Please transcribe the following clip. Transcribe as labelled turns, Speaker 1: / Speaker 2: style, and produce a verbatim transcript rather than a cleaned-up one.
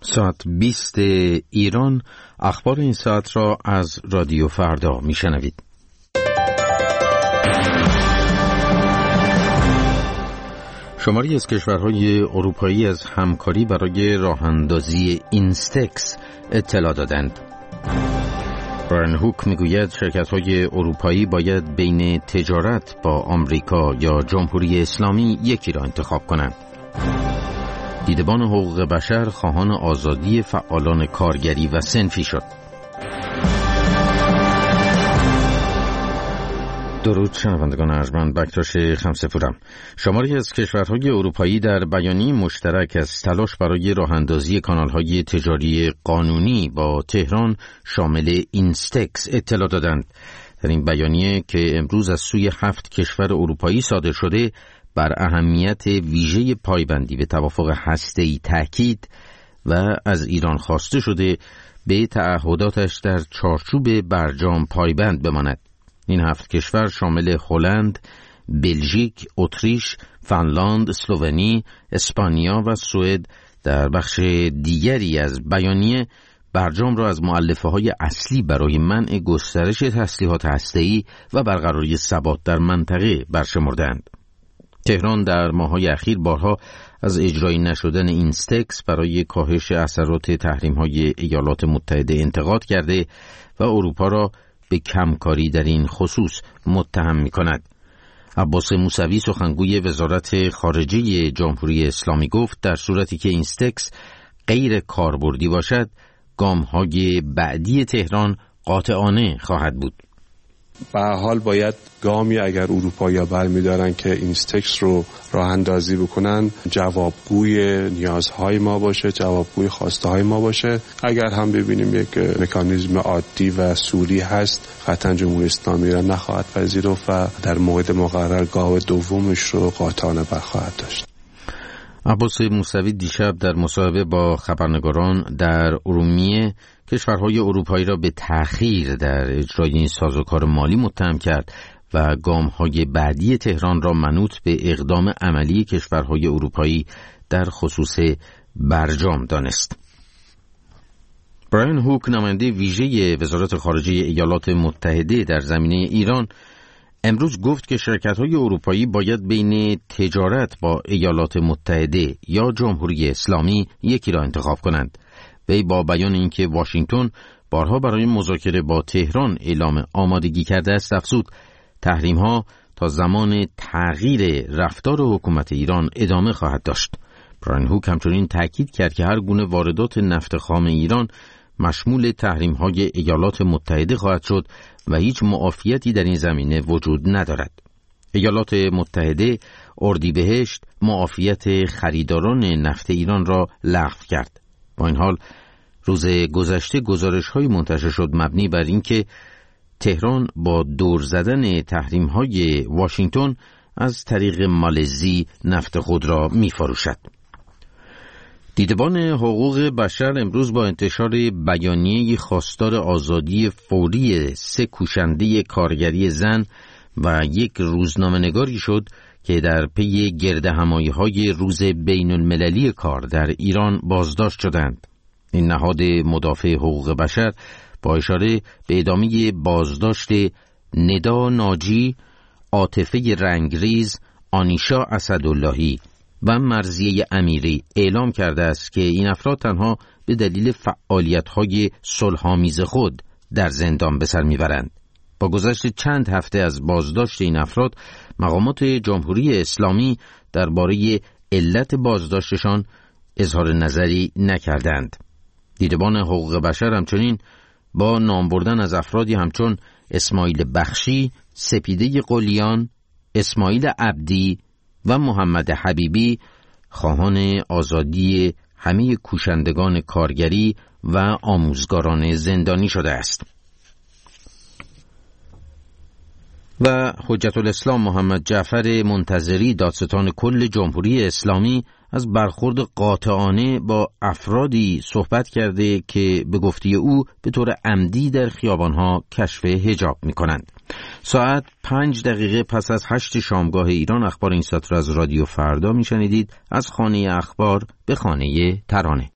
Speaker 1: ساعت بیست ایران. اخبار این ساعت را از رادیو فردا میشنوید. شماری از کشورهای اروپایی از همکاری برای راه‌اندازی اینستکس اطلاع دادند. برایان هوک میگوید شرکت‌های اروپایی باید بین تجارت با آمریکا یا جمهوری اسلامی یکی را انتخاب کنند. دیدبان حقوق بشر خواهان آزادی فعالان کارگری و صنفی شد. درود شنوندگان ارجمند، بکتاش خمسه‌پورم. شماری از کشورهای اروپایی در بیانیه مشترک از تلاش برای راه‌اندازی کانال‌های تجاری قانونی با تهران شامل اینستکس اطلاع دادند. در این بیانیه که امروز از سوی هفت کشور اروپایی صادر شده، بر اهمیت ویژه پایبندی به توافق هسته‌ای تاکید و از ایران خواسته شده به تعهداتش در چارچوب برجام پایبند بماند. این هفت کشور شامل هلند، بلژیک، اتریش، فنلاند، اسلوونی، اسپانیا و سوئد در بخش دیگری از بیانیه برجام را از مؤلفه‌های اصلی برای منع گسترش تسلیحات هسته‌ای و برقراری ثبات در منطقه برشمردند. تهران در ماه‌های اخیر بارها از اجرایی نشدن اینستکس برای کاهش اثرات تحریم‌های ایالات متحده انتقاد کرده و اروپا را به کمکاری در این خصوص متهم می‌کند. عباس موسوی سخنگوی وزارت خارجه جمهوری اسلامی گفت در صورتی که اینستکس غیر کاربردی باشد، گام‌های بعدی تهران قاطعانه خواهد بود.
Speaker 2: به هر حال باید گامی اگر اروپایی‌ها برمی‌دارن که اینستکس رو راه اندازی بکنن جوابگوی نیازهای ما باشه، جوابگوی خواسته‌های ما باشه. اگر هم ببینیم یک مکانیزم عادی و سوری هست، قطعاً جمهوری اسلامی ایران نخواهد پذیرفت و در موعد مقرر گام دومش رو قاطعانه برخواهد داشت.
Speaker 1: عباس موسوی دیشب در مصاحبه با خبرنگاران در ارومیه کشورهای اروپایی را به تأخیر در اجرای این سازوکار مالی متهم کرد و گام‌های بعدی تهران را منوط به اقدام عملی کشورهای اروپایی در خصوص برجام دانست. برایان هوک نماینده ویژه وزارت خارجه ایالات متحده در زمینه ایران امروز گفت که شرکت‌های اروپایی باید بین تجارت با ایالات متحده یا جمهوری اسلامی یکی را انتخاب کنند. وی با بیان اینکه واشنگتن بارها برای مذاکره با تهران اعلام آمادگی کرده است افزود تحریم‌ها تا زمان تغییر رفتار حکومت ایران ادامه خواهد داشت. برایان هوک همچنین تاکید کرد که هر گونه واردات نفت خام ایران مشمول تحریم‌های ایالات متحده خواهد شد و هیچ معافیتی در این زمینه وجود ندارد. ایالات متحده اردیبهشت معافیت خریداران نفت ایران را لغو کرد. با این حال روز گذشته گزارش‌های منتشر شد مبنی بر اینکه تهران با دور زدن تحریم‌های واشنگتن از طریق مالزی نفت خود را می‌فروشد. دیدبان حقوق بشر امروز با انتشار بیانیه خواستار آزادی فوری سه کوشنده کارگری زن و یک روزنامه‌نگاری شد که در پی گردهمایی‌های روز بین‌المللی کار در ایران بازداشت شدند. این نهاد مدافع حقوق بشر با اشاره به ادامه بازداشت ندا ناجی، عاطفه رنگریز، آنیشا اسداللهی و مرضیه امیری اعلام کرده است که این افراد تنها به دلیل فعالیت‌های صلح‌آمیز خود در زندان به سر می‌برند. با گذشت چند هفته از بازداشت این افراد، مقامات جمهوری اسلامی درباره علت بازداشتشان اظهار نظری نکردند. دیدبان حقوق بشر همچنین با نام بردن از افرادی همچون اسماعیل بخشی، سپیده قلیان، اسماعیل عبدی و محمد حبیبی خواهان آزادی همه کوشندگان کارگری و آموزگاران زندانی شده است. و حجت الاسلام محمد جعفر منتظری دادستان کل جمهوری اسلامی از برخورد قاطعانه با افرادی صحبت کرده که به گفته او به طور عمدی در خیابانها کشف حجاب می کنند. ساعت پنج دقیقه پس از هشت شامگاه ایران اخبار این ساعت را از رادیو فردا می شنیدید. از خانه اخبار به خانه ترانه.